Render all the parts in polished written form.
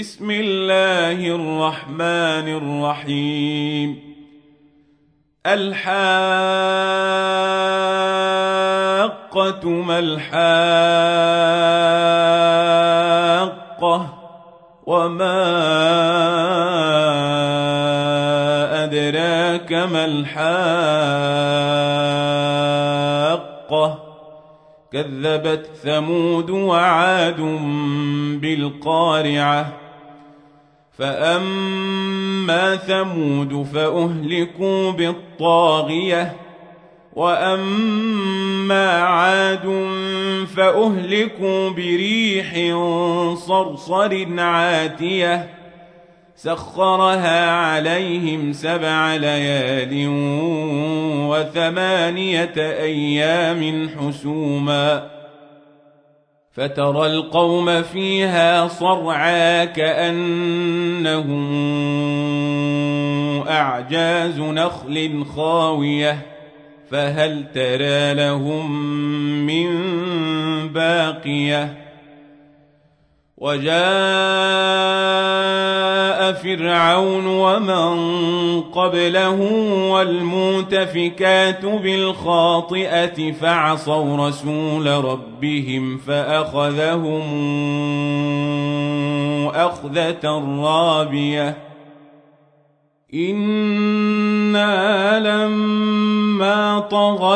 بسم الله الرحمن الرحيم. الحاقة ما الحاقة وما أدراك ما الحاقة كذبت ثمود وعاد بالقارعة فأما ثمود فأهلكوا بالطاغية وأما عاد فأهلكوا بريح صرصر عاتية سخرها عليهم 7 ليال و8 أيام حسوما فترى القوم فيها صرعى كأنهم أعجاز نخل خاوية فهل ترى لهم من باقية وجاء فرعون ومن قبله والمؤتفكات بالخاطئة فعصوا رسول ربهم فأخذهم أخذة رابية إنا لما طغى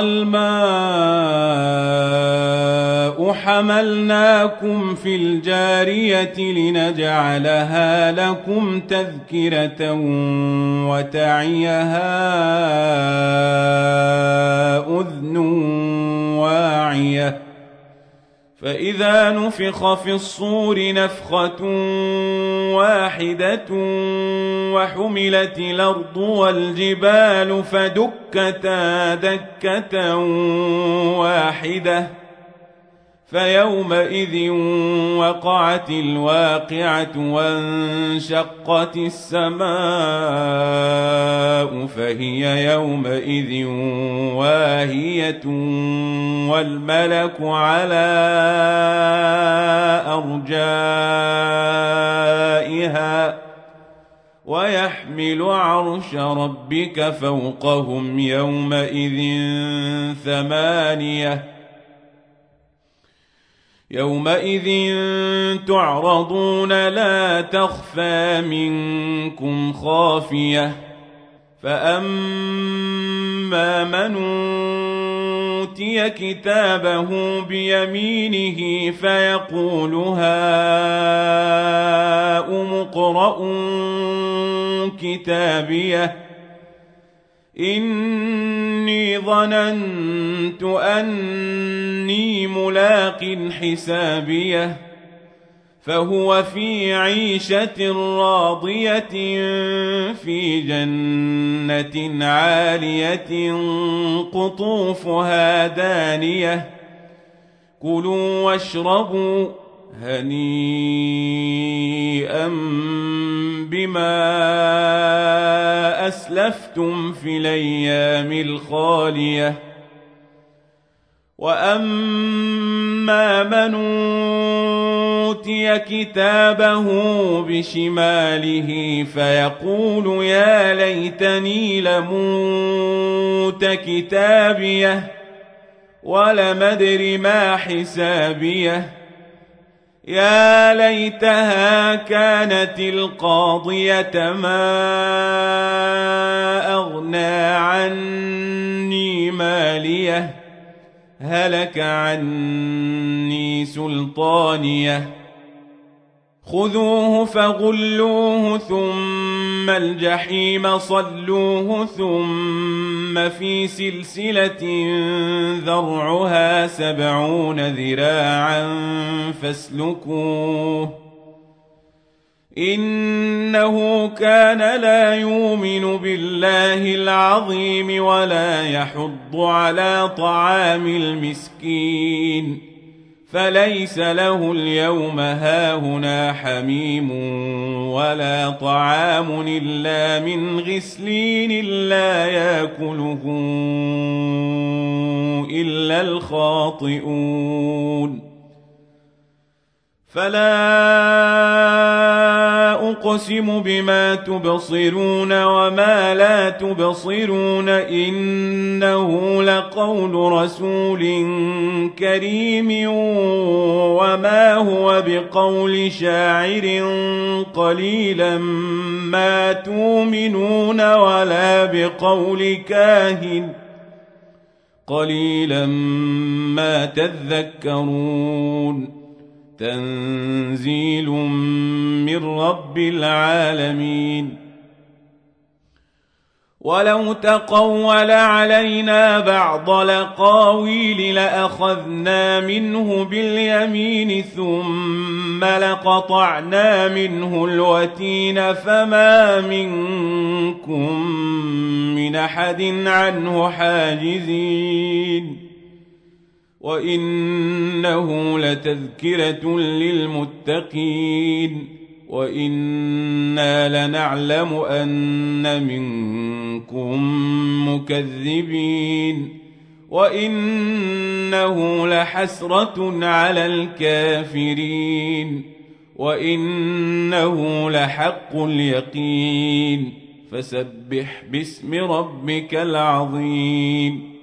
الماء حملناكم في الجارية لنجعلها لكم تذكرة وتعيها أذن واعية فإذا نفخ في الصور نفخة واحدة وحملت الأرض والجبال فدكتا دكة واحدة فيومئذ وقعت الواقعة وانشقت السماء فهي يومئذ واهية والملك على أرجائها ويحمل عرش ربك فوقهم يومئذ 8 يومئذ تعرضون لا تخفى منكم خافية فأما من أوتي كتابه بيمينه فيقول هاؤم اقرءوا كتابيه إني ظننت أني ملاق حسابيه فهو في عيشة راضية في جنة عالية قطوفها دانية كلوا واشربوا هنيئا بما أسلفتم في الأيام الخالية وأما من أوتي كتابه بشماله فيقول يا ليتني لموت كتابيه ولم أدر ما حسابيه يا ليتها كانت القاضية ما أغنى عني ماليه هلك عني سلطانيه خذوه فغلوه ثم الجحيم صلوه ثم في سلسلة ذرعها 70 ذراعا فاسلكوه إنه كان لا يؤمن بالله العظيم ولا يحض على طعام المسكين فليس له اليوم هاهنا حميم ولا طعام إلا من غسلين لا يأكله إلا الخاطئون فلا أقسم بما تبصرون وما لا تبصرون إنه لقول رسول كريم وما هو بقول شاعر قليلا ما تؤمنون ولا بقول كاهن قليلا ما تذكرون تنزيل من رب العالمين ولو تقول علينا بعض الأقاويل لأخذنا منه باليمين ثم لقطعنا منه الوتين فما منكم من أحد عنه حاجزين وإنه لتذكرة للمتقين وإنا لنعلم أن منكم مكذبين وإنه لحسرة على الكافرين وإنه لحق اليقين فسبح باسم ربك العظيم